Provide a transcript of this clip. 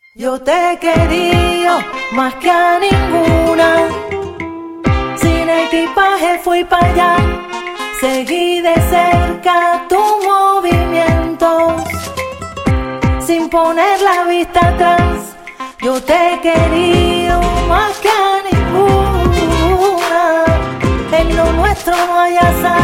Yo te he querido más que a ninguna. Sin equipaje fui para allá. Seguí de cerca tus movimientos. Sin poner la vista atrás. Yo te he querido más que a ninguna. En lo nuestro no hay azar.